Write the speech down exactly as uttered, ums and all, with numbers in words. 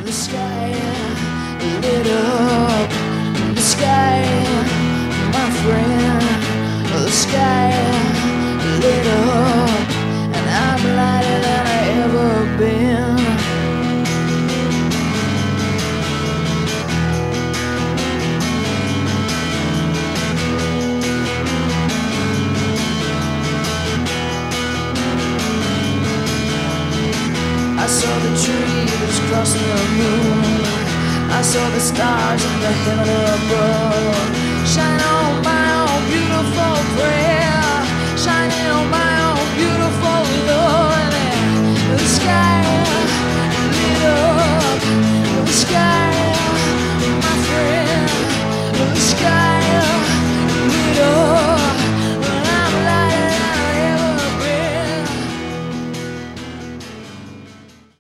the sky lit up. The sky, my friend, the sky lit up, and I'm lighter than I ever been. I saw the trees crossing the moon. I saw the stars in the heaven above. Shine on my own beautiful prayer, shining on my own beautiful Lord. The sky